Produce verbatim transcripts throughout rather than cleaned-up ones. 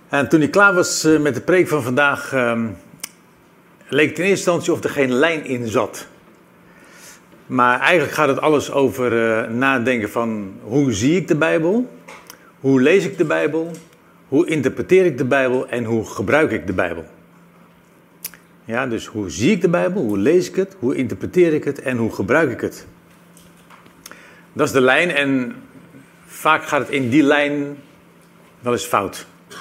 En toen ik klaar was uh, met de preek van vandaag, um, leek het in eerste instantie of er geen lijn in zat. Maar eigenlijk gaat het alles over uh, nadenken van hoe zie ik de Bijbel, hoe lees ik de Bijbel, hoe interpreteer ik de Bijbel en hoe gebruik ik de Bijbel. Ja, dus hoe zie ik de Bijbel, hoe lees ik het, hoe interpreteer ik het en hoe gebruik ik het. Dat is de lijn en vaak gaat het in die lijn wel eens fout.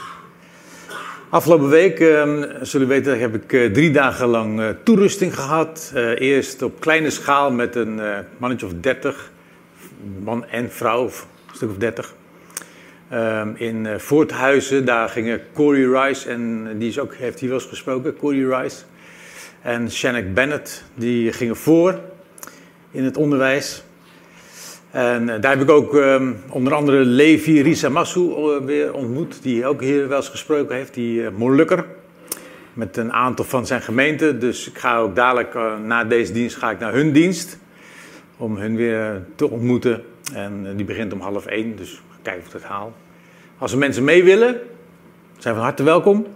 Afgelopen week, uh, zullen we weten, heb ik uh, drie dagen lang uh, toerusting gehad. Uh, eerst op kleine schaal met een uh, mannetje of dertig, man en vrouw, of een stuk of dertig. Uh, in uh, Voorthuizen, daar gingen Corey Rice, en die is ook, heeft hier wel eens gesproken, Corey Rice. En Shannon Bennett, die gingen voor in het onderwijs. En uh, daar heb ik ook uh, onder andere Levi Risamassu uh, weer ontmoet, die ook hier wel eens gesproken heeft, die uh, Molukker, met een aantal van zijn gemeenten. Dus ik ga ook dadelijk, uh, na deze dienst, ga ik naar hun dienst, om hun weer te ontmoeten. En uh, die begint om half één, dus kijken of ik het haal. Als er mensen mee willen, zijn van harte welkom.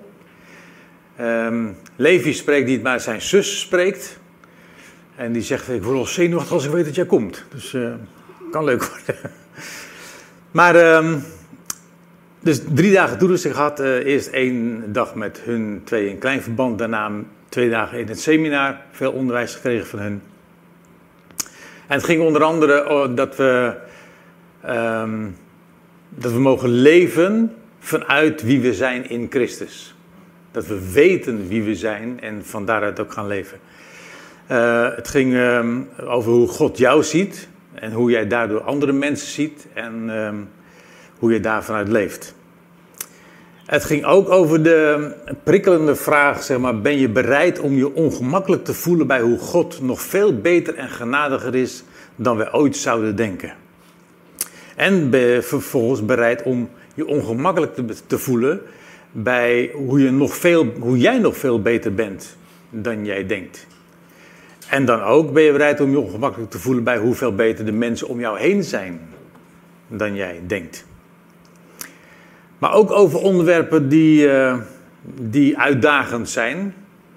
Um, Levi spreekt niet, maar zijn zus spreekt. En die zegt, ik word al zenuwachtig als ik weet dat jij komt. Dus uh, kan leuk worden. Maar, um, dus drie dagen toerusting gehad. Uh, eerst één dag met hun twee in klein verband. Daarna twee dagen in het seminar. Veel onderwijs gekregen van hun. En het ging onder andere oh, dat we... Um, dat we mogen leven vanuit wie we zijn in Christus. Dat we weten wie we zijn en van daaruit ook gaan leven. Uh, het ging um, over hoe God jou ziet en hoe jij daardoor andere mensen ziet en um, hoe je daar vanuit leeft. Het ging ook over de prikkelende vraag, zeg maar, ben je bereid om je ongemakkelijk te voelen bij hoe God nog veel beter en genadiger is dan we ooit zouden denken. En ben je vervolgens bereid om je ongemakkelijk te, te voelen bij hoe, je nog veel, hoe jij nog veel beter bent dan jij denkt. En dan ook ben je bereid om je ongemakkelijk te voelen bij hoeveel beter de mensen om jou heen zijn dan jij denkt. Maar ook over onderwerpen die, uh, die uitdagend zijn.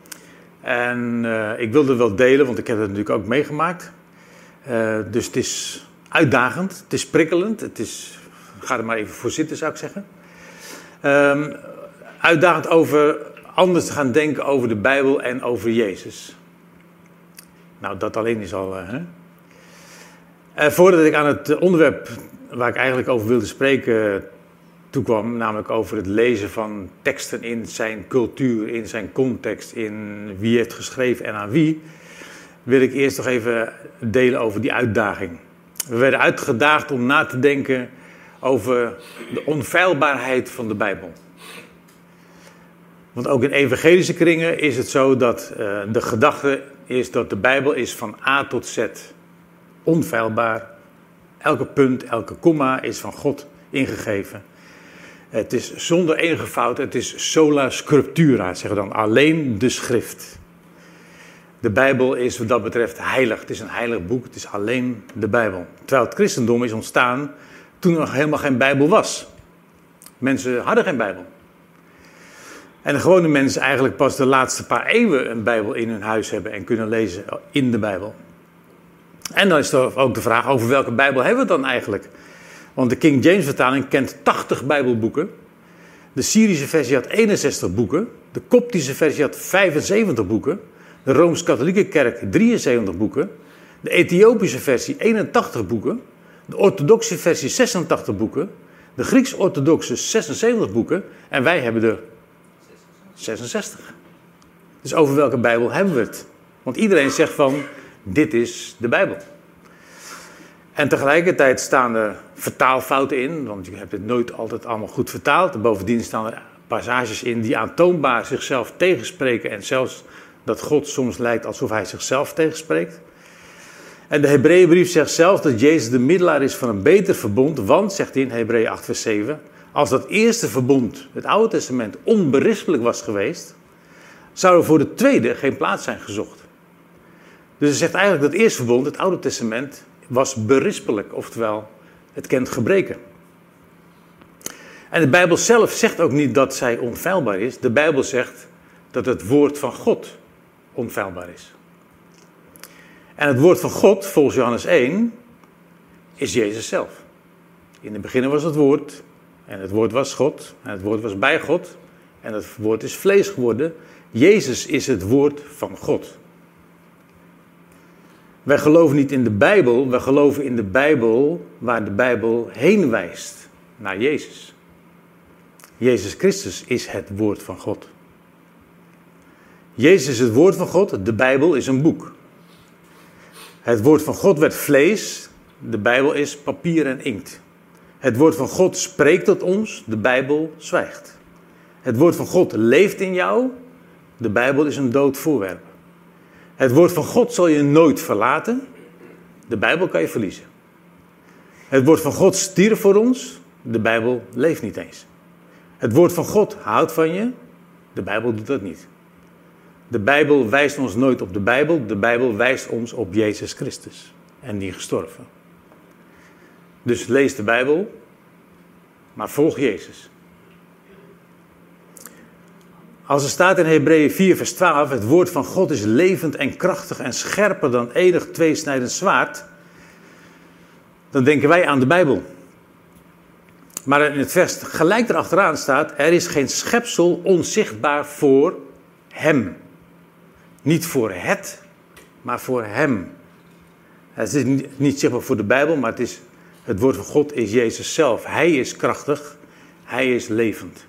En uh, ik wilde het wel delen, want ik heb het natuurlijk ook meegemaakt. Uh, dus het is uitdagend, het is prikkelend, het is, ga er maar even voor zitten zou ik zeggen. Um, uitdagend over anders te gaan denken over de Bijbel en over Jezus. Nou, dat alleen is al... Uh, hè? Uh, voordat ik aan het onderwerp waar ik eigenlijk over wilde spreken toekwam, namelijk over het lezen van teksten in zijn cultuur, in zijn context, in wie heeft geschreven en aan wie, wil ik eerst nog even delen over die uitdaging. We werden uitgedaagd om na te denken over de onfeilbaarheid van de Bijbel. Want ook in evangelische kringen is het zo dat uh, de gedachte is dat de Bijbel is van A tot Z onfeilbaar. Elke punt, elke komma is van God ingegeven. Het is zonder enige fout, het is sola scriptura, zeggen we dan, alleen de schrift. De Bijbel is wat dat betreft heilig. Het is een heilig boek, het is alleen de Bijbel. Terwijl het christendom is ontstaan toen er nog helemaal geen Bijbel was. Mensen hadden geen Bijbel. En de gewone mensen eigenlijk pas de laatste paar eeuwen een Bijbel in hun huis hebben en kunnen lezen in de Bijbel. En dan is er ook de vraag, over welke Bijbel hebben we het dan eigenlijk? Want de King James vertaling kent tachtig Bijbelboeken. De Syrische versie had eenenzestig boeken. De Koptische versie had vijfenzeventig boeken. De Rooms-Katholieke Kerk drieënzeventig boeken. De Ethiopische versie eenentachtig boeken. De Orthodoxe versie zesentachtig boeken. De Grieks-Orthodoxe zesenzeventig boeken. En wij hebben er zesenzestig. Dus over welke Bijbel hebben we het? Want iedereen zegt van, dit is de Bijbel. En tegelijkertijd staan er vertaalfouten in. Want je hebt het nooit altijd allemaal goed vertaald. Bovendien staan er passages in die aantoonbaar zichzelf tegenspreken. En zelfs dat God soms lijkt alsof hij zichzelf tegenspreekt. En de Hebreeënbrief zegt zelf dat Jezus de middelaar is van een beter verbond. Want, zegt hij in Hebreeën acht vers zeven, als dat eerste verbond, het Oude Testament, onberispelijk was geweest, zou er voor de tweede geen plaats zijn gezocht. Dus hij zegt eigenlijk dat het eerste verbond, het Oude Testament, was berispelijk. Oftewel, het kent gebreken. En de Bijbel zelf zegt ook niet dat zij onfeilbaar is. De Bijbel zegt dat het woord van God onfeilbaar is. En het woord van God, volgens Johannes één, is Jezus zelf. In het begin was het woord, en het woord was God, en het woord was bij God, en het woord is vlees geworden. Jezus is het woord van God. Wij geloven niet in de Bijbel, wij geloven in de Bijbel waar de Bijbel heen wijst, naar Jezus. Jezus Christus is het woord van God. Jezus is het woord van God, de Bijbel is een boek. Het woord van God werd vlees, de Bijbel is papier en inkt. Het woord van God spreekt tot ons, de Bijbel zwijgt. Het woord van God leeft in jou, de Bijbel is een dood voorwerp. Het woord van God zal je nooit verlaten, de Bijbel kan je verliezen. Het woord van God stierf voor ons, de Bijbel leeft niet eens. Het woord van God houdt van je, de Bijbel doet dat niet. De Bijbel wijst ons nooit op de Bijbel, de Bijbel wijst ons op Jezus Christus en die gestorven. Dus lees de Bijbel, maar volg Jezus. Als er staat in Hebreeën vier vers twaalf, het woord van God is levend en krachtig en scherper dan enig tweesnijdend zwaard, dan denken wij aan de Bijbel. Maar in het vers gelijk erachteraan staat, er is geen schepsel onzichtbaar voor hem. Niet voor het, maar voor hem. Het is niet, niet zichtbaar voor de Bijbel, maar het, is, het woord van God is Jezus zelf. Hij is krachtig, hij is levend.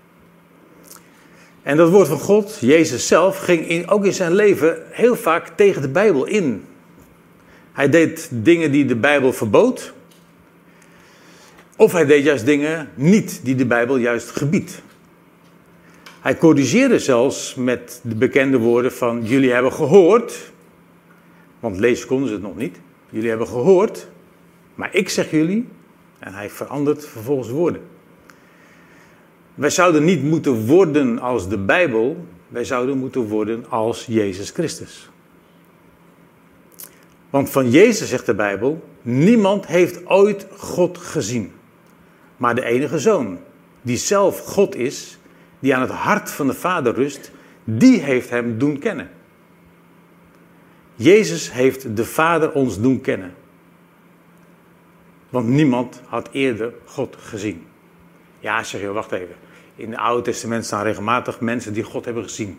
En dat woord van God, Jezus zelf, ging in, ook in zijn leven heel vaak tegen de Bijbel in. Hij deed dingen die de Bijbel verbood. Of hij deed juist dingen niet die de Bijbel juist gebiedt. Hij corrigeerde zelfs met de bekende woorden van jullie hebben gehoord. Want lezen konden ze het nog niet. Jullie hebben gehoord, maar ik zeg jullie. En hij verandert vervolgens woorden. Wij zouden niet moeten worden als de Bijbel. Wij zouden moeten worden als Jezus Christus. Want van Jezus zegt de Bijbel, niemand heeft ooit God gezien. Maar de enige Zoon, die zelf God is, die aan het hart van de Vader rust, die heeft hem doen kennen. Jezus heeft de Vader ons doen kennen. Want niemand had eerder God gezien. Ja, zeg je, wacht even. In het Oude Testament staan regelmatig mensen die God hebben gezien.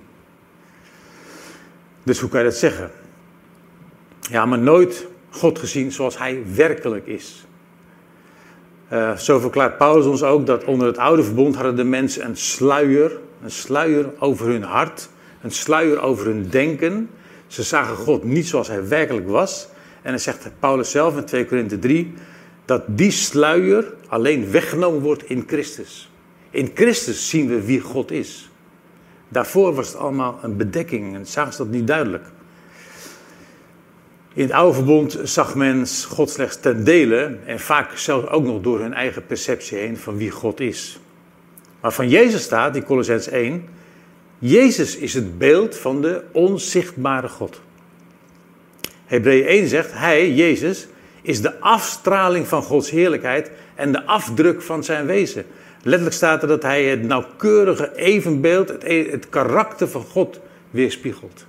Dus hoe kan je dat zeggen? Ja, maar nooit God gezien zoals hij werkelijk is. Uh, zo verklaart Paulus ons ook dat onder het oude verbond hadden de mensen een sluier. Een sluier over hun hart. Een sluier over hun denken. Ze zagen God niet zoals hij werkelijk was. En dan zegt Paulus zelf in twee Korinthe drie... dat die sluier alleen weggenomen wordt in Christus. In Christus zien we wie God is. Daarvoor was het allemaal een bedekking en zagen ze dat niet duidelijk. In het oude verbond zag men God slechts ten dele en vaak zelfs ook nog door hun eigen perceptie heen van wie God is. Maar van Jezus staat in Kolossenzen één, Jezus is het beeld van de onzichtbare God. Hebreeën één zegt, hij, Jezus, is de afstraling van Gods heerlijkheid en de afdruk van zijn wezen. Letterlijk staat er dat hij het nauwkeurige evenbeeld, het, het karakter van God weerspiegelt.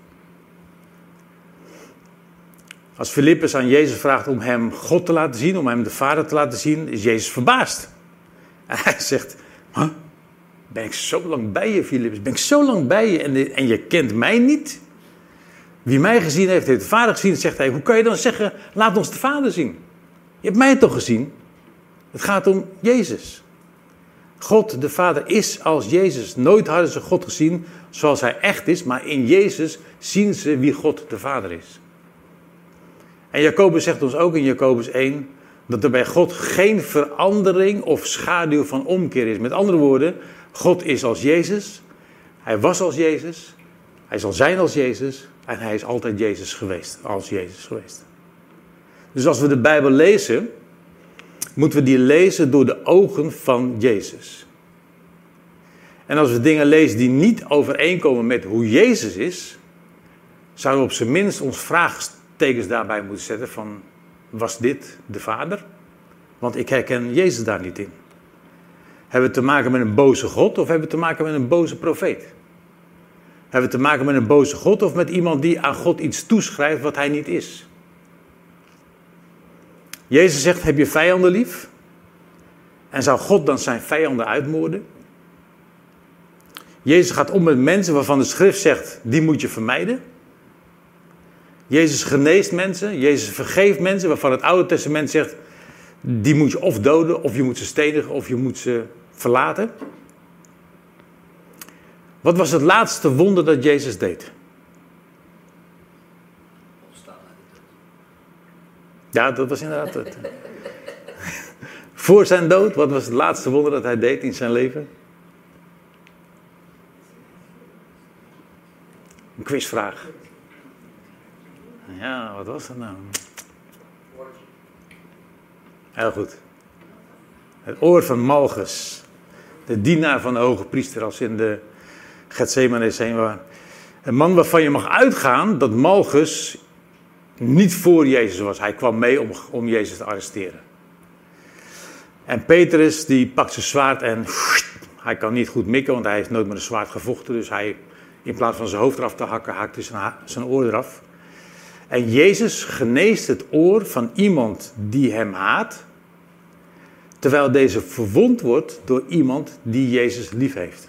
Als Filippus aan Jezus vraagt om hem God te laten zien, om hem de Vader te laten zien, is Jezus verbaasd. En hij zegt, huh? Ben ik zo lang bij je, Filippus? Ben ik zo lang bij je en, en je kent mij niet? Wie mij gezien heeft, heeft de Vader gezien. Zegt hij, hoe kan je dan zeggen, laat ons de Vader zien? Je hebt mij toch gezien? Het gaat om Jezus. God, de Vader, is als Jezus. Nooit hadden ze God gezien zoals hij echt is, maar in Jezus zien ze wie God de Vader is. En Jacobus zegt ons ook in Jacobus één, dat er bij God geen verandering of schaduw van omkeer is. Met andere woorden, God is als Jezus, hij was als Jezus, hij zal zijn als Jezus en hij is altijd Jezus geweest, als Jezus geweest. Dus als we de Bijbel lezen, moeten we die lezen door de ogen van Jezus. En als we dingen lezen die niet overeenkomen met hoe Jezus is, zouden we op zijn minst ons vraagtekens daarbij moeten zetten van, was dit de Vader? Want ik herken Jezus daar niet in. Hebben we te maken met een boze God of hebben we te maken met een boze profeet? Hebben we te maken met een boze God of met iemand die aan God iets toeschrijft wat hij niet is? Jezus zegt, heb je vijanden lief? En zou God dan zijn vijanden uitmoorden? Jezus gaat om met mensen waarvan de schrift zegt, die moet je vermijden. Jezus geneest mensen, Jezus vergeeft mensen waarvan het Oude Testament zegt, die moet je of doden, of je moet ze stenigen, of je moet ze verlaten. Wat was het laatste wonder dat Jezus deed? Ja, dat was inderdaad het. Voor zijn dood, wat was het laatste wonder dat hij deed in zijn leven? Een quizvraag. Ja, wat was dat nou? Heel goed. Het oor van Malchus. De dienaar van de hoge priester als in de Gethsemane heen waren. Een man waarvan je mag uitgaan dat Malchus niet voor Jezus was. Hij kwam mee om, om Jezus te arresteren. En Petrus die pakt zijn zwaard en hij kan niet goed mikken, want hij heeft nooit met een zwaard gevochten. Dus hij, in plaats van zijn hoofd eraf te hakken, hakt hij zijn, zijn oor eraf. En Jezus geneest het oor van iemand die hem haat, terwijl deze verwond wordt door iemand die Jezus lief heeft.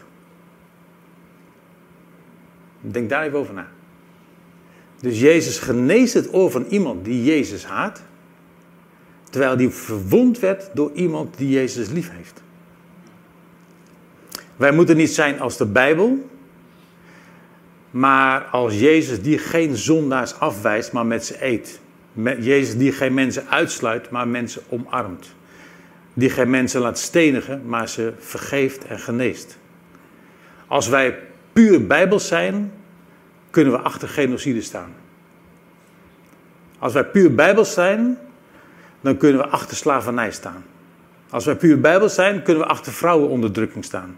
Denk daar even over na. Dus Jezus geneest het oor van iemand die Jezus haat, terwijl die verwond werd door iemand die Jezus lief heeft. Wij moeten niet zijn als de Bijbel, maar als Jezus die geen zondaars afwijst, maar met ze eet. Jezus die geen mensen uitsluit, maar mensen omarmt. Die geen mensen laat stenigen, maar ze vergeeft en geneest. Als wij puur Bijbels zijn, kunnen we achter genocide staan. Als wij puur Bijbels zijn, dan kunnen we achter slavernij staan. Als wij puur Bijbels zijn, kunnen we achter vrouwenonderdrukking staan.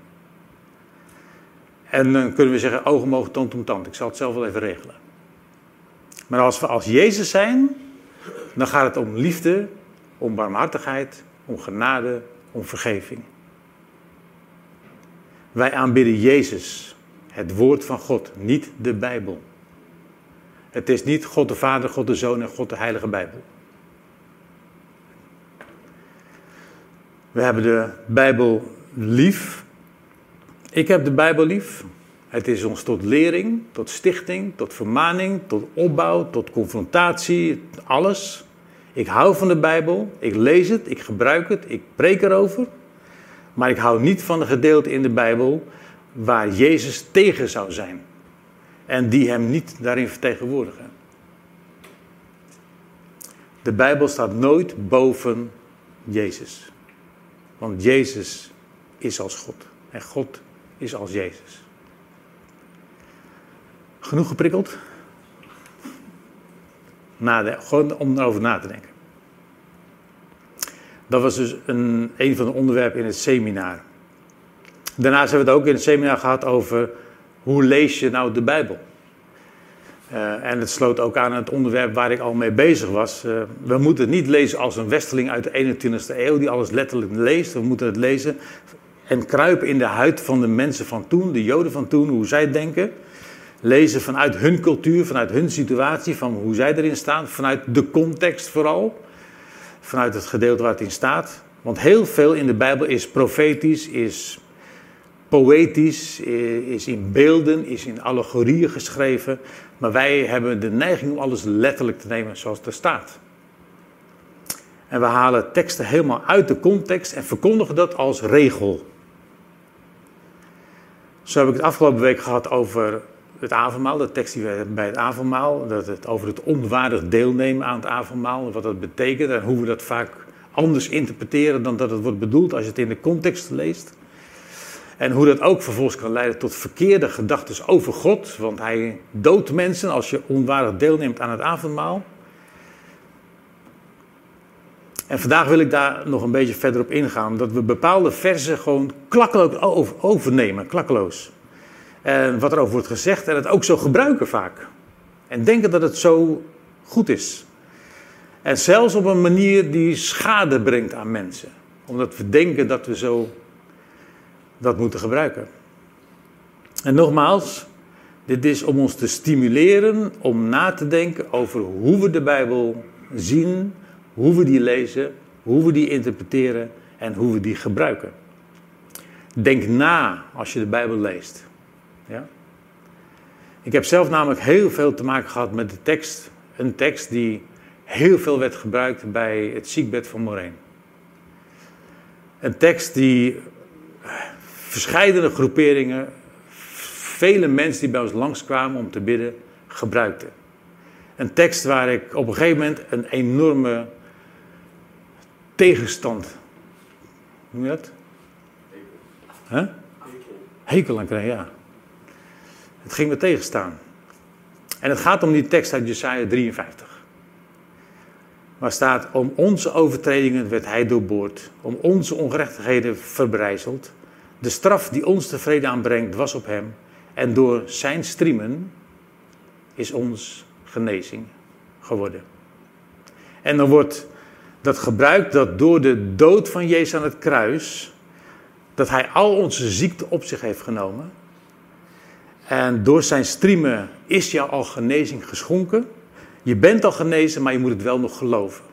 En dan kunnen we zeggen, oog om oog, tand om tand. Ik zal het zelf wel even regelen. Maar als we als Jezus zijn, dan gaat het om liefde, om barmhartigheid, om genade, om vergeving. Wij aanbidden Jezus, het woord van God, niet de Bijbel. Het is niet God de Vader, God de Zoon en God de Heilige Bijbel. We hebben de Bijbel lief. Ik heb de Bijbel lief. Het is ons tot lering, tot stichting, tot vermaning, tot opbouw, tot confrontatie, alles. Ik hou van de Bijbel, ik lees het, ik gebruik het, ik preek erover. Maar ik hou niet van de gedeelte in de Bijbel waar Jezus tegen zou zijn. En die hem niet daarin vertegenwoordigen. De Bijbel staat nooit boven Jezus. Want Jezus is als God. En God is als Jezus. Genoeg geprikkeld? Nade- gewoon om erover na te denken. Dat was dus een, een van de onderwerpen in het seminar. Daarnaast hebben we het ook in het seminar gehad over hoe lees je nou de Bijbel. Uh, en het sloot ook aan het onderwerp waar ik al mee bezig was. Uh, we moeten het niet lezen als een westerling uit de eenentwintigste eeuw die alles letterlijk leest. We moeten het lezen en kruipen in de huid van de mensen van toen, de Joden van toen, hoe zij denken. Lezen vanuit hun cultuur, vanuit hun situatie, van hoe zij erin staan. Vanuit de context vooral. Vanuit het gedeelte waar het in staat. Want heel veel in de Bijbel is profetisch, is poëtisch, is in beelden, is in allegorieën geschreven. Maar wij hebben de neiging om alles letterlijk te nemen zoals het er staat. En we halen teksten helemaal uit de context en verkondigen dat als regel. Zo heb ik het afgelopen week gehad over het avondmaal, de tekst die we hebben bij het avondmaal. Dat het over het onwaardig deelnemen aan het avondmaal, wat dat betekent en hoe we dat vaak anders interpreteren dan dat het wordt bedoeld als je het in de context leest. En hoe dat ook vervolgens kan leiden tot verkeerde gedachten over God. Want hij doodt mensen als je onwaardig deelneemt aan het avondmaal. En vandaag wil ik daar nog een beetje verder op ingaan. Dat we bepaalde versen gewoon klakkeloos overnemen. Klakkeloos. En wat erover wordt gezegd en het ook zo gebruiken vaak. En denken dat het zo goed is. En zelfs op een manier die schade brengt aan mensen. Omdat we denken dat we zo dat moeten gebruiken. En nogmaals, dit is om ons te stimuleren om na te denken over hoe we de Bijbel zien, hoe we die lezen, hoe we die interpreteren en hoe we die gebruiken. Denk na als je de Bijbel leest. Ja? Ik heb zelf namelijk heel veel te maken gehad met de tekst. Een tekst die heel veel werd gebruikt bij het ziekbed van Maureen. Een tekst die verscheidene groeperingen, vele mensen die bij ons langskwamen om te bidden, gebruikten. Een tekst waar ik op een gegeven moment een enorme tegenstand, hoe noem je dat? Huh? Hekel aan kreeg, ja. Het ging me tegenstaan. En het gaat om die tekst uit Jesaja drieënvijftig. Waar staat, om onze overtredingen werd hij doorboord, om onze ongerechtigheden verbrijzeld. De straf die ons tevreden aanbrengt was op hem. En door zijn striemen is ons genezing geworden. En dan wordt dat gebruikt dat door de dood van Jezus aan het kruis, dat hij al onze ziekte op zich heeft genomen. En door zijn striemen is jou al genezing geschonken. Je bent al genezen, maar je moet het wel nog geloven.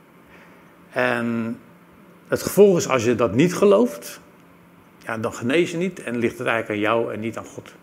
En het gevolg is, als je dat niet gelooft, ja, dan genees je niet en ligt het eigenlijk aan jou en niet aan God.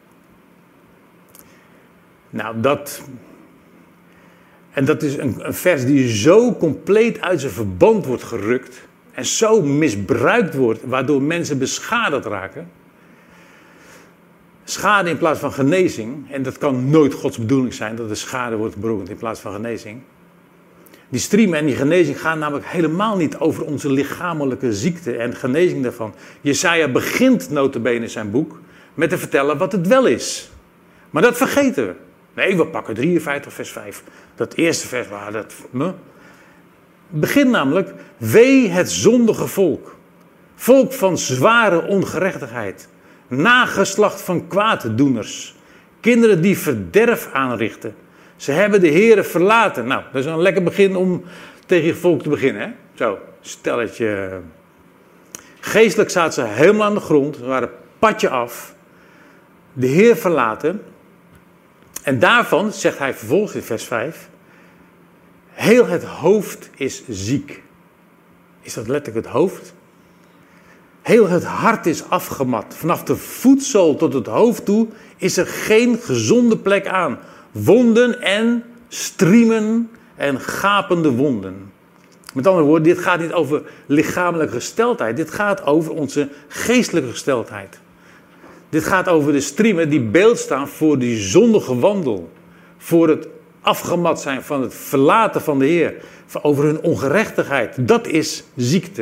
Nou, dat... En dat is een, een vers die zo compleet uit zijn verband wordt gerukt en zo misbruikt wordt, waardoor mensen beschadigd raken. Schade in plaats van genezing, en dat kan nooit Gods bedoeling zijn, dat de schade wordt berokkend in plaats van genezing. Die striemen en die genezing gaan namelijk helemaal niet over onze lichamelijke ziekte en genezing daarvan. Jesaja begint nota bene zijn boek met te vertellen wat het wel is. Maar dat vergeten we. Nee, we pakken drieënvijftig vers vijf. Dat eerste vers waar dat... Me. Begint namelijk, wee het zondige volk. Volk van zware ongerechtigheid. Nageslacht van kwaaddoeners. Kinderen die verderf aanrichten. Ze hebben de Here verlaten. Nou, dat is een lekker begin om tegen je volk te beginnen. Hè? Zo, stelletje. Geestelijk zaten ze helemaal aan de grond. Ze waren padje af. De Heer verlaten. En daarvan zegt hij vervolgens in vers vijf. Heel het hoofd is ziek. Is dat letterlijk het hoofd? Heel het hart is afgemat. Vanaf de voetzool tot het hoofd toe is er geen gezonde plek aan. Wonden en striemen en gapende wonden. Met andere woorden, dit gaat niet over lichamelijke gesteldheid. Dit gaat over onze geestelijke gesteldheid. Dit gaat over de striemen die beeld staan voor die zondige wandel. Voor het afgemat zijn van het verlaten van de Heer. Over hun ongerechtigheid. Dat is ziekte.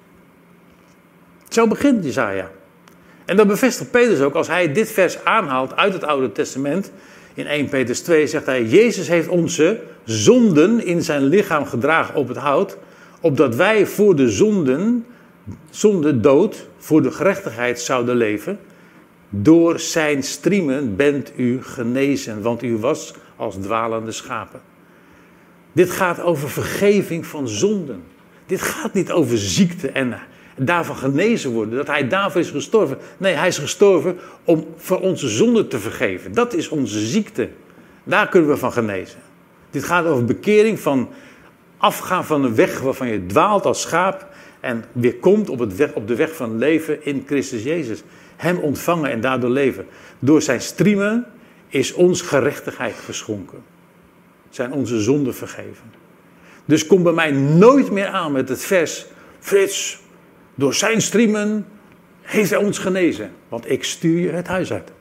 Zo begint Jesaja. En dat bevestigt Petrus ook als hij dit vers aanhaalt uit het Oude Testament. In eerste Petrus twee zegt hij, Jezus heeft onze zonden in zijn lichaam gedragen op het hout. Opdat wij voor de zonden, zonde dood, voor de gerechtigheid zouden leven. Door zijn striemen bent u genezen, want u was als dwalende schapen. Dit gaat over vergeving van zonden. Dit gaat niet over ziekte en daarvan genezen worden, dat hij daarvoor is gestorven. Nee, hij is gestorven om voor onze zonden te vergeven. Dat is onze ziekte. Daar kunnen we van genezen. Dit gaat over bekering van afgaan van een weg waarvan je dwaalt als schaap en weer komt op, het weg, op de weg van leven in Christus Jezus. Hem ontvangen en daardoor leven. Door zijn striemen is ons gerechtigheid geschonken. Zijn onze zonden vergeven. Dus kom bij mij nooit meer aan met het vers, Frits, door zijn striemen heeft hij ons genezen. Want ik stuur je het huis uit.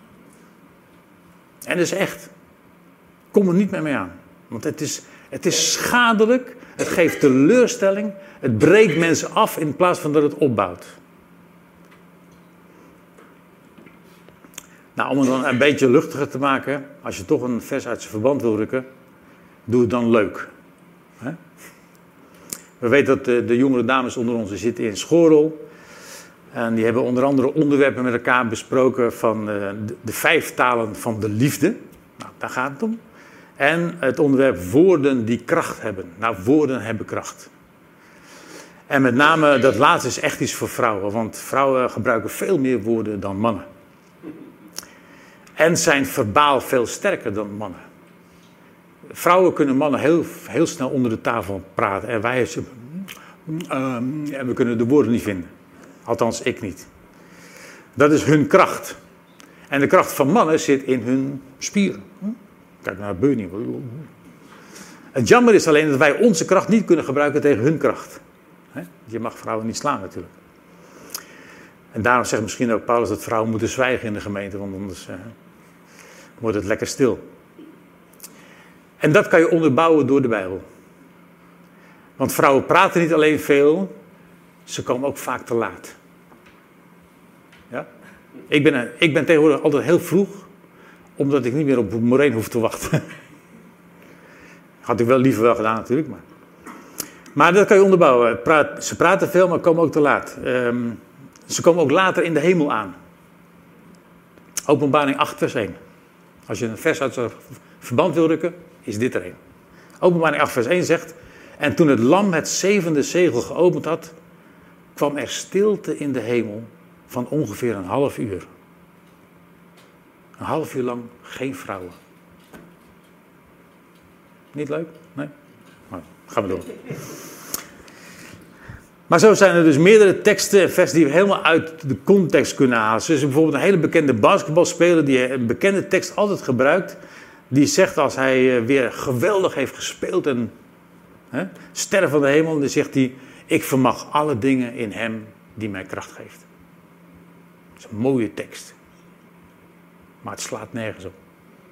En dat is echt. Kom er niet meer mee aan. Want het is, het is schadelijk. Het geeft teleurstelling. Het breekt mensen af in plaats van dat het opbouwt. Nou, om het dan een beetje luchtiger te maken. Als je toch een vers uit zijn verband wil rukken. Doe het dan leuk. He? We weten dat de, de jongere dames onder ons zitten in Schorel. En die hebben onder andere onderwerpen met elkaar besproken van uh, de, de vijf talen van de liefde. Nou, daar gaat het om. En het onderwerp woorden die kracht hebben. Nou, woorden hebben kracht. En met name dat laatste is echt iets voor vrouwen. Want vrouwen gebruiken veel meer woorden dan mannen. En zijn verbaal veel sterker dan mannen. Vrouwen kunnen mannen heel, heel snel onder de tafel praten. En wij uh, en we kunnen de woorden niet vinden. Althans, ik niet. Dat is hun kracht. En de kracht van mannen zit in hun spieren. Kijk naar Bernie. Het jammer is alleen dat wij onze kracht niet kunnen gebruiken tegen hun kracht. Je mag vrouwen niet slaan natuurlijk. En daarom zegt misschien ook Paulus dat vrouwen moeten zwijgen in de gemeente. Want anders uh, wordt het lekker stil. En dat kan je onderbouwen door de Bijbel. Want vrouwen praten niet alleen veel, ze komen ook vaak te laat. Ja? Ik ben, ik ben tegenwoordig altijd heel vroeg, omdat ik niet meer op Moreen hoef te wachten. Had ik wel liever wel gedaan natuurlijk. Maar, maar dat kan je onderbouwen. Praat, ze praten veel, maar komen ook te laat. Um, ze komen ook later in de hemel aan. Openbaring acht vers één. Als je een vers uit zijn verband wil rukken, is dit er een. Openbaring acht vers één zegt: en toen het lam het zevende zegel geopend had, kwam er stilte in de hemel van ongeveer een half uur. Een half uur lang geen vrouwen. Niet leuk? Nee? Nou, gaan we door. Maar zo zijn er dus meerdere teksten en versen die we helemaal uit de context kunnen halen. Dus bijvoorbeeld een hele bekende basketbalspeler die een bekende tekst altijd gebruikt. Die zegt als hij weer geweldig heeft gespeeld en hè, sterren van de hemel, dan zegt hij: ik vermag alle dingen in hem die mij kracht geeft. Dat is een mooie tekst. Maar het slaat nergens op.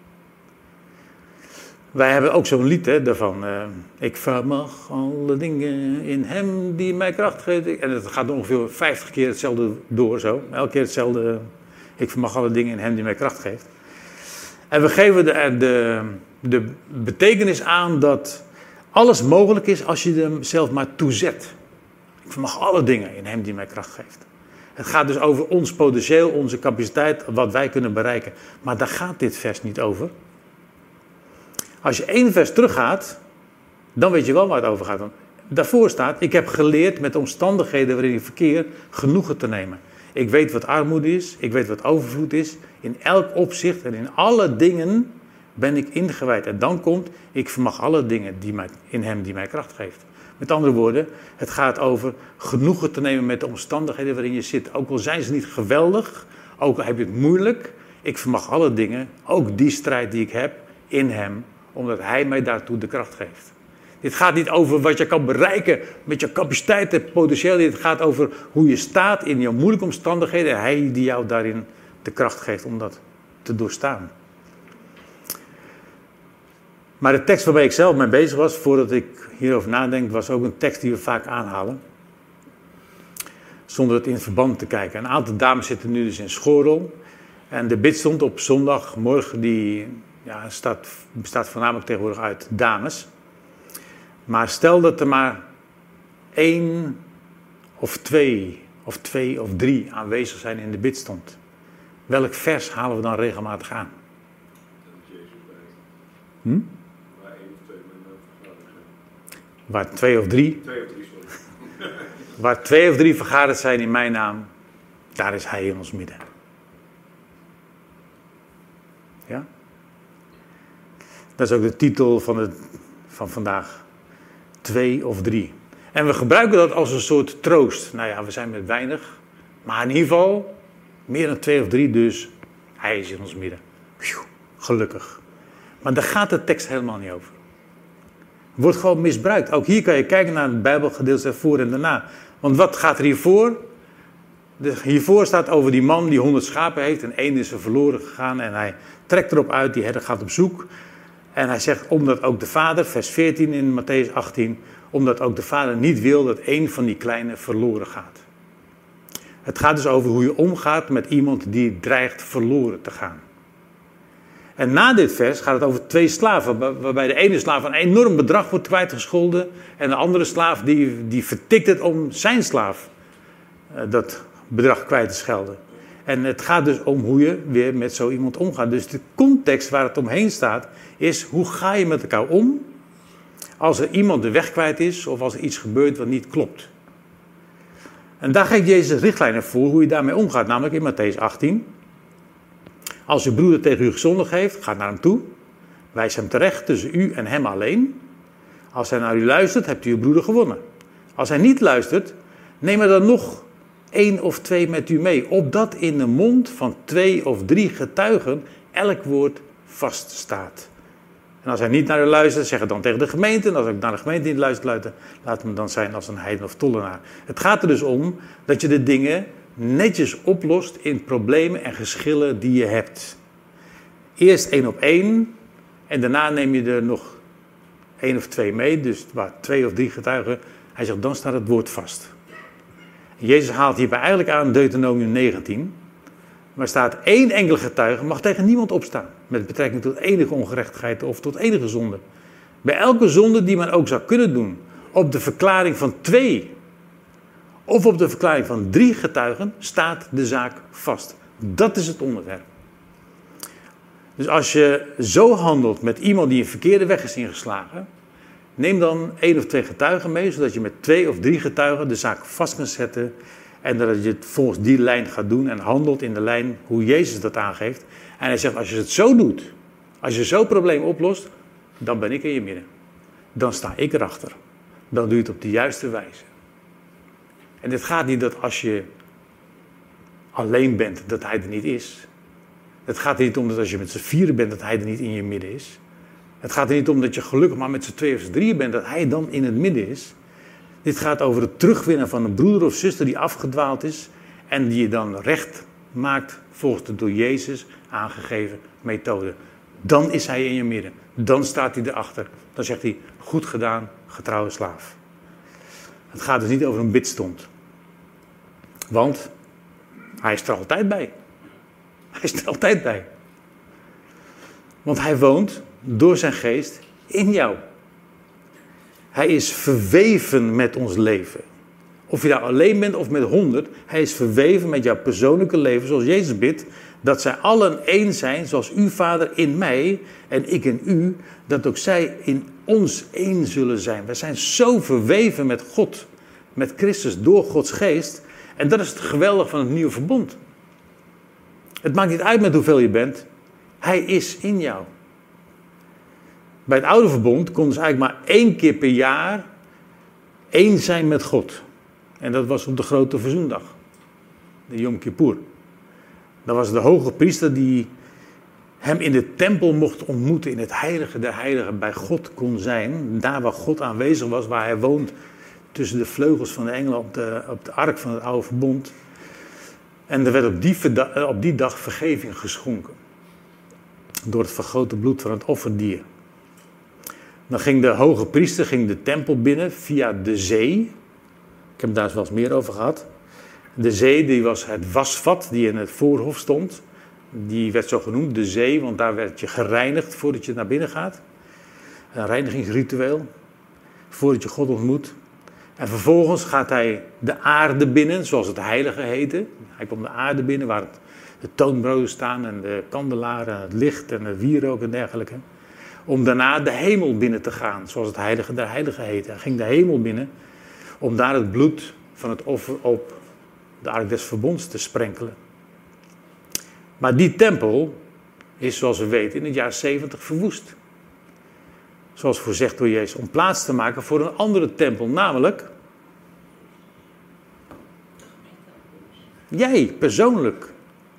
Wij hebben ook zo'n lied hè, daarvan. Uh, ik vermag alle dingen in hem die mij kracht geeft. En het gaat ongeveer vijftig keer hetzelfde door zo. Elke keer hetzelfde. Uh, ik vermag alle dingen in hem die mij kracht geeft. En we geven de, de, de betekenis aan dat alles mogelijk is als je hem zelf maar toezet. Ik vermag alle dingen in hem die mij kracht geeft. Het gaat dus over ons potentieel, onze capaciteit, wat wij kunnen bereiken. Maar daar gaat dit vers niet over. Als je één vers teruggaat, dan weet je wel waar het over gaat. Daarvoor staat: ik heb geleerd met de omstandigheden waarin ik verkeer genoegen te nemen. Ik weet wat armoede is, ik weet wat overvloed is. In elk opzicht en in alle dingen ben ik ingewijd. En dan komt: ik vermag alle dingen die mij, in hem die mij kracht geeft. Met andere woorden, het gaat over genoegen te nemen met de omstandigheden waarin je zit. Ook al zijn ze niet geweldig, ook al heb je het moeilijk. Ik vermag alle dingen, ook die strijd die ik heb, in hem, omdat hij mij daartoe de kracht geeft. Dit gaat niet over wat je kan bereiken met je capaciteit en potentieel. Dit gaat over hoe je staat in je moeilijke omstandigheden. En hij die jou daarin de kracht geeft om dat te doorstaan. Maar de tekst waarmee ik zelf mee bezig was, voordat ik hierover nadenk, was ook een tekst die we vaak aanhalen. Zonder het in verband te kijken. Een aantal dames zitten nu dus in schoolrol. En de bidstond op zondagmorgen die, ja, staat, bestaat voornamelijk tegenwoordig uit dames. Maar stel dat er maar één of twee of twee of drie aanwezig zijn in de bidstond. Welk vers halen we dan regelmatig aan? Hm? Waar twee of drie, Twee of drie, sorry. waar twee of drie vergaderd zijn in mijn naam, daar is hij in ons midden. Ja? Dat is ook de titel van, het, van vandaag. Twee of drie. En we gebruiken dat als een soort troost. Nou ja, we zijn met weinig. Maar in ieder geval, meer dan twee of drie, dus hij is in ons midden. Gelukkig. Maar daar gaat de tekst helemaal niet over. Het wordt gewoon misbruikt. Ook hier kan je kijken naar het Bijbelgedeelte voor en daarna. Want wat gaat er hiervoor? De, hiervoor staat over die man die honderd schapen heeft en één is er verloren gegaan. En hij trekt erop uit, die herder gaat op zoek. En hij zegt, omdat ook de vader, vers veertien in Mattheüs achttien, omdat ook de vader niet wil dat één van die kleine verloren gaat. Het gaat dus over hoe je omgaat met iemand die dreigt verloren te gaan. En na dit vers gaat het over twee slaven, waarbij de ene slaaf een enorm bedrag wordt kwijtgescholden en de andere slaaf die, die vertikt het om zijn slaaf uh, dat bedrag kwijt te schelden. En het gaat dus om hoe je weer met zo iemand omgaat. Dus de context waar het omheen staat is, hoe ga je met elkaar om als er iemand de weg kwijt is of als er iets gebeurt wat niet klopt. En daar geeft Jezus richtlijnen voor hoe je daarmee omgaat. Namelijk in Mattheüs achttien. Als uw broeder tegen u gezondigd heeft, ga naar hem toe. Wijs hem terecht tussen u en hem alleen. Als hij naar u luistert, hebt u uw broeder gewonnen. Als hij niet luistert, neem er dan nog één of twee met u mee. Opdat in de mond van twee of drie getuigen elk woord vaststaat. En als hij niet naar u luistert, zeg het dan tegen de gemeente. En als hij naar de gemeente niet luistert, laat hem dan zijn als een heiden of tollenaar. Het gaat er dus om dat je de dingen netjes oplost in problemen en geschillen die je hebt. Eerst één op één en daarna neem je er nog één of twee mee. Dus waar twee of drie getuigen. Hij zegt, dan staat het woord vast. Jezus haalt hierbij eigenlijk aan Deuteronomium negentien. Maar staat één enkele getuige mag tegen niemand opstaan. Met betrekking tot enige ongerechtigheid of tot enige zonde. Bij elke zonde die men ook zou kunnen doen. Op de verklaring van twee. Of op de verklaring van drie getuigen staat de zaak vast. Dat is het onderwerp. Dus als je zo handelt met iemand die een verkeerde weg is ingeslagen. Neem dan één of twee getuigen mee. Zodat je met twee of drie getuigen de zaak vast kan zetten. En dat je het volgens die lijn gaat doen en handelt in de lijn hoe Jezus dat aangeeft. En hij zegt, als je het zo doet, als je zo'n probleem oplost, dan ben ik in je midden. Dan sta ik erachter. Dan doe je het op de juiste wijze. En het gaat niet dat als je alleen bent, dat hij er niet is. Het gaat er niet om dat als je met z'n vieren bent, dat hij er niet in je midden is. Het gaat er niet om dat je gelukkig maar met z'n twee of z'n drieën bent, dat hij dan in het midden is. Dit gaat over het terugwinnen van een broeder of zuster die afgedwaald is en die je dan recht maakt volgens de door Jezus aangegeven methode. Dan is hij in je midden. Dan staat hij erachter. Dan zegt hij, goed gedaan, getrouwe slaaf. Het gaat dus niet over een bidstond. Want hij is er altijd bij. Hij is er altijd bij. Want hij woont door zijn geest in jou. Hij is verweven met ons leven. Of je daar alleen bent of met honderd. Hij is verweven met jouw persoonlijke leven. Zoals Jezus bidt. Dat zij allen één zijn. Zoals uw Vader in mij en ik in u. Dat ook zij in ons één zullen zijn. Wij zijn zo verweven met God. Met Christus door Gods geest. En dat is het geweldige van het nieuwe verbond. Het maakt niet uit met hoeveel je bent. Hij is in jou. Bij het oude verbond konden ze eigenlijk maar één keer per jaar één zijn met God. En dat was op de grote verzoendag. De Yom Kippur. Dat was de hoge priester die hem in de tempel mocht ontmoeten. In het heilige der heiligen bij God kon zijn. Daar waar God aanwezig was, waar hij woont. Tussen de vleugels van de engelen op de, op de ark van het oude verbond. En er werd op die, op die dag vergeving geschonken. Door het vergoten bloed van het offerdier. Dan ging de hoge priester ging de tempel binnen via de zee. Ik heb het daar eens wel eens meer over gehad. De zee die was het wasvat die in het voorhof stond. Die werd zo genoemd, de zee, want daar werd je gereinigd voordat je naar binnen gaat. Een reinigingsritueel, voordat je God ontmoet. En vervolgens gaat hij de aarde binnen, zoals het heilige heette. Hij komt de aarde binnen waar het, de toonbroden staan en de kandelaren en het licht en het wierook en dergelijke. Om daarna de hemel binnen te gaan, zoals het heilige der heiligen heette. Hij ging de hemel binnen om daar het bloed van het offer op de ark des verbonds te sprenkelen. Maar die tempel is, zoals we weten, in het jaar zeventig verwoest. Zoals voorzegd door Jezus, om plaats te maken voor een andere tempel, namelijk jij persoonlijk.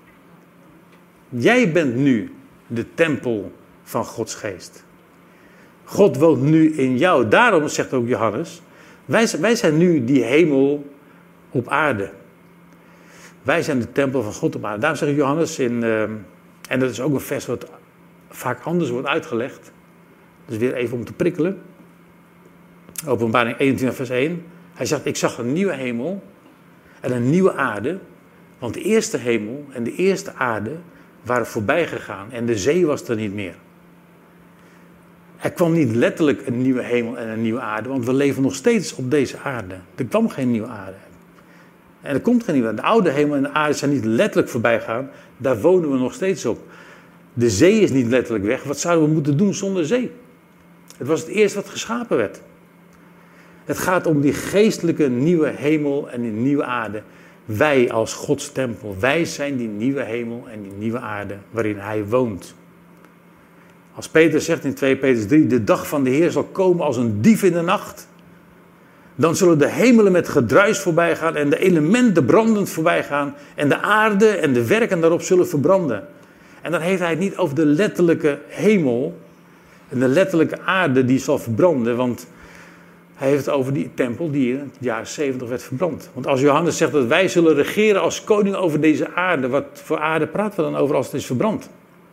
Jij bent nu de tempel van Gods geest. God woont nu in jou. Daarom zegt ook Johannes, wij, wij zijn nu die hemel op aarde. Wij zijn de tempel van God op aarde. Daarom zegt Johannes in, uh, en dat is ook een vers wat vaak anders wordt uitgelegd. Dus weer even om te prikkelen. Openbaring eenentwintig vers één. Hij zegt, ik zag een nieuwe hemel en een nieuwe aarde. Want de eerste hemel en de eerste aarde waren voorbij gegaan en de zee was er niet meer. Er kwam niet letterlijk een nieuwe hemel en een nieuwe aarde, want we leven nog steeds op deze aarde. Er kwam geen nieuwe aarde. En er komt geen nieuwe aarde. De oude hemel en de aarde zijn niet letterlijk voorbij gegaan, daar wonen we nog steeds op. De zee is niet letterlijk weg. Wat zouden we moeten doen zonder zee? Het was het eerste wat geschapen werd. Het gaat om die geestelijke nieuwe hemel en die nieuwe aarde. Wij als Gods tempel, wij zijn die nieuwe hemel en die nieuwe aarde waarin Hij woont. Als Petrus zegt in twee Petrus drie, de dag van de Heer zal komen als een dief in de nacht. Dan zullen de hemelen met gedruis voorbij gaan en de elementen brandend voorbij gaan. En de aarde en de werken daarop zullen verbranden. En dan heeft hij het niet over de letterlijke hemel en de letterlijke aarde die zal verbranden. Want hij heeft het over die tempel die in het jaar zeventig werd verbrand. Want als Johannes zegt dat wij zullen regeren als koning over deze aarde. Wat voor aarde praten we dan over als het is verbrand?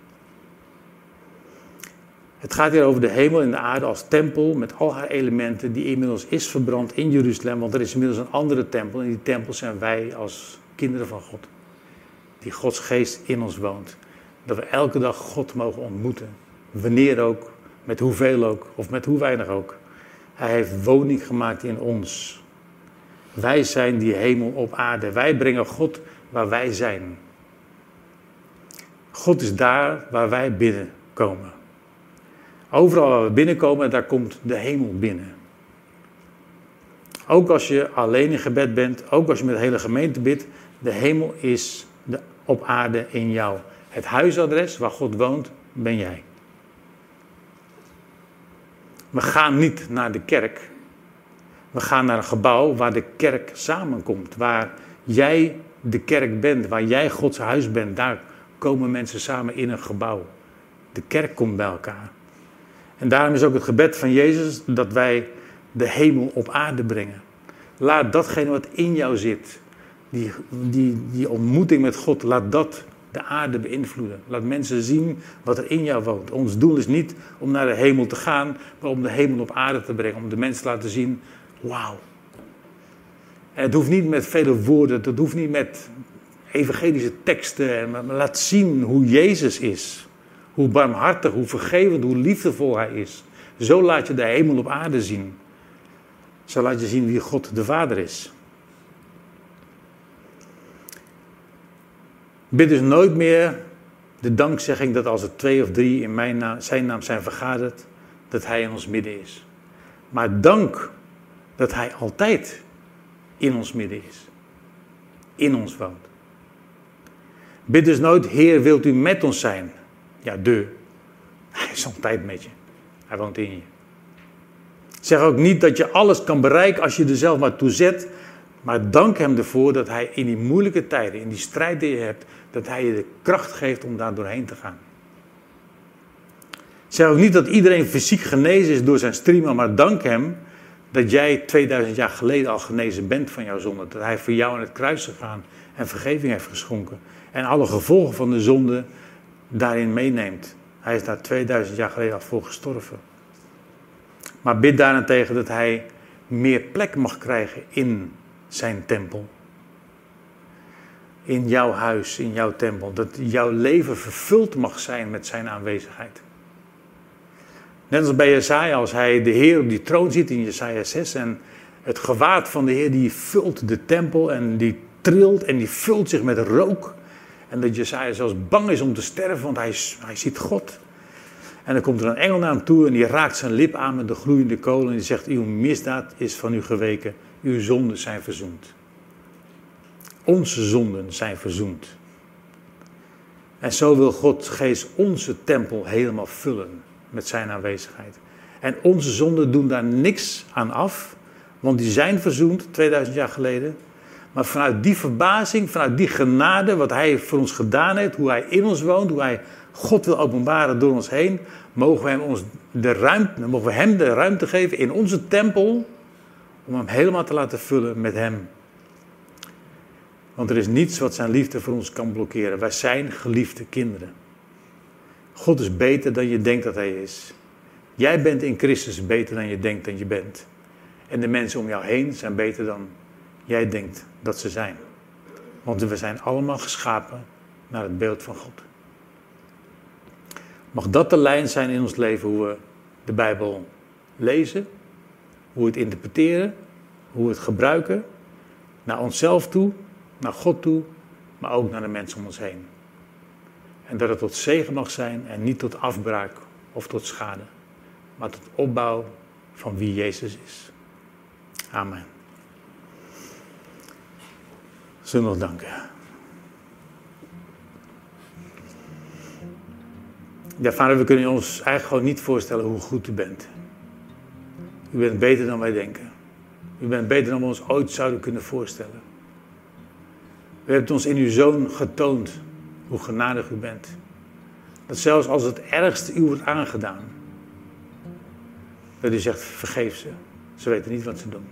Het gaat hier over de hemel en de aarde als tempel met al haar elementen die inmiddels is verbrand in Jeruzalem. Want er is inmiddels een andere tempel en die tempel zijn wij als kinderen van God. Die Gods geest in ons woont. Dat we elke dag God mogen ontmoeten. Wanneer ook, met hoeveel ook of met hoe weinig ook. Hij heeft woning gemaakt in ons. Wij zijn die hemel op aarde. Wij brengen God waar wij zijn. God is daar waar wij binnenkomen. Overal waar we binnenkomen, daar komt de hemel binnen. Ook als je alleen in gebed bent, ook als je met de hele gemeente bidt, de hemel is de, op aarde in jou. Het huisadres waar God woont, ben jij. We gaan niet naar de kerk. We gaan naar een gebouw waar de kerk samenkomt. Waar jij de kerk bent, waar jij Gods huis bent. Daar komen mensen samen in een gebouw. De kerk komt bij elkaar. En daarom is ook het gebed van Jezus dat wij de hemel op aarde brengen. Laat datgene wat in jou zit, die, die, die ontmoeting met God, laat dat de aarde beïnvloeden. Laat mensen zien wat er in jou woont. Ons doel is niet om naar de hemel te gaan, maar om de hemel op aarde te brengen. Om de mensen te laten zien, wauw. En het hoeft niet met vele woorden, het hoeft niet met evangelische teksten. Maar laat zien hoe Jezus is. Hoe barmhartig, hoe vergevend, hoe liefdevol Hij is. Zo laat je de hemel op aarde zien. Zo laat je zien wie God de Vader is. Bid dus nooit meer de dankzegging dat als er twee of drie in mijn naam, zijn naam zijn vergaderd, dat Hij in ons midden is. Maar dank dat Hij altijd in ons midden is. In ons woont. Bid dus nooit, Heer, wilt u met ons zijn? Ja, de. Hij is altijd met je. Hij woont in je. Zeg ook niet dat je alles kan bereiken als je er zelf maar toe zet. Maar dank Hem ervoor dat Hij in die moeilijke tijden, in die strijd die je hebt, dat Hij je de kracht geeft om daar doorheen te gaan. Zeg ook niet dat iedereen fysiek genezen is door zijn streamen, maar dank Hem dat jij tweeduizend jaar geleden al genezen bent van jouw zonde. Dat Hij voor jou aan het kruis is gegaan en vergeving heeft geschonken. En alle gevolgen van de zonde daarin meeneemt. Hij is daar tweeduizend jaar geleden al voor gestorven. Maar bid daarentegen dat Hij meer plek mag krijgen in zijn tempel. In jouw huis, in jouw tempel. Dat jouw leven vervuld mag zijn met zijn aanwezigheid. Net als bij Jesaja, als hij de Heer op die troon ziet in Jesaja zes. En het gewaad van de Heer die vult de tempel en die trilt en die vult zich met rook. En dat Jesaja zelfs bang is om te sterven, want hij, hij ziet God. En dan komt er een engel naar hem toe en die raakt zijn lip aan met de gloeiende kolen. En die zegt, uw misdaad is van u geweken, uw zonden zijn verzoend. Onze zonden zijn verzoend. En zo wil Gods geest onze tempel helemaal vullen met zijn aanwezigheid. En onze zonden doen daar niks aan af, want die zijn verzoend tweeduizend jaar geleden. Maar vanuit die verbazing, vanuit die genade, wat Hij voor ons gedaan heeft, hoe Hij in ons woont, hoe Hij God wil openbaren door ons heen, mogen we Hem, ons de ruimte, mogen we hem de ruimte geven in onze tempel, om Hem helemaal te laten vullen met Hem. Want er is niets wat zijn liefde voor ons kan blokkeren. Wij zijn geliefde kinderen. God is beter dan je denkt dat Hij is. Jij bent in Christus beter dan je denkt dat je bent. En de mensen om jou heen zijn beter dan jij denkt dat ze zijn. Want we zijn allemaal geschapen naar het beeld van God. Mag dat de lijn zijn in ons leven, hoe we de Bijbel lezen, hoe we het interpreteren, hoe we het gebruiken, naar onszelf toe, naar God toe, maar ook naar de mensen om ons heen. En dat het tot zegen mag zijn en niet tot afbraak of tot schade, maar tot opbouw van wie Jezus is. Amen. Zullen we nog danken. Ja, vader, we kunnen ons eigenlijk gewoon niet voorstellen hoe goed u bent. U bent beter dan wij denken. U bent beter dan we ons ooit zouden kunnen voorstellen. U hebt ons in uw Zoon getoond hoe genadig u bent. Dat zelfs als het ergste u wordt aangedaan, dat u zegt, vergeef ze. Ze weten niet wat ze doen.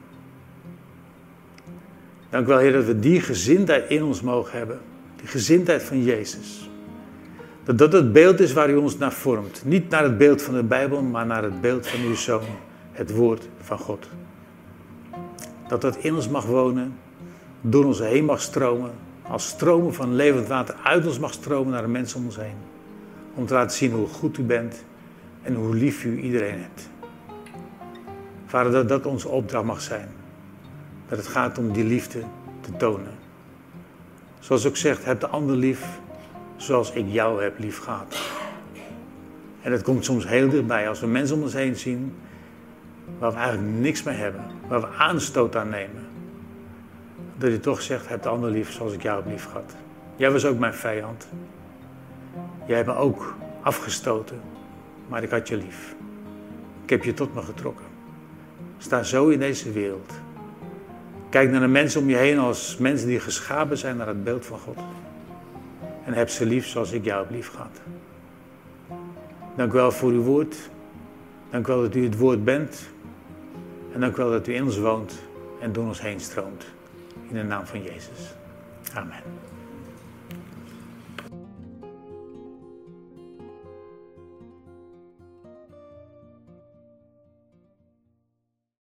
Dank u wel, Heer, dat we die gezindheid in ons mogen hebben. Die gezindheid van Jezus. Dat dat het beeld is waar u ons naar vormt. Niet naar het beeld van de Bijbel, maar naar het beeld van uw Zoon. Het woord van God. Dat dat in ons mag wonen, door ons heen mag stromen. Als stromen van levend water uit ons mag stromen naar de mensen om ons heen. Om te laten zien hoe goed u bent en hoe lief u iedereen hebt. Vader, dat dat onze opdracht mag zijn. Dat het gaat om die liefde te tonen. Zoals ook zegt, heb de ander lief zoals ik jou heb lief gehad. En dat komt soms heel dichtbij als we mensen om ons heen zien waar we eigenlijk niks mee hebben. Waar we aanstoot aan nemen. Dat je toch zegt, heb de ander lief zoals ik jou heb lief gehad. Jij was ook mijn vijand. Jij hebt me ook afgestoten, maar ik had je lief. Ik heb je tot me getrokken. Sta zo in deze wereld. Kijk naar de mensen om je heen als mensen die geschapen zijn naar het beeld van God. En heb ze lief zoals ik jou heb lief gehad. Dank u wel voor uw woord. Dank u wel dat u het woord bent. En dank u wel dat u in ons woont en door ons heen stroomt. In de naam van Jezus. Amen.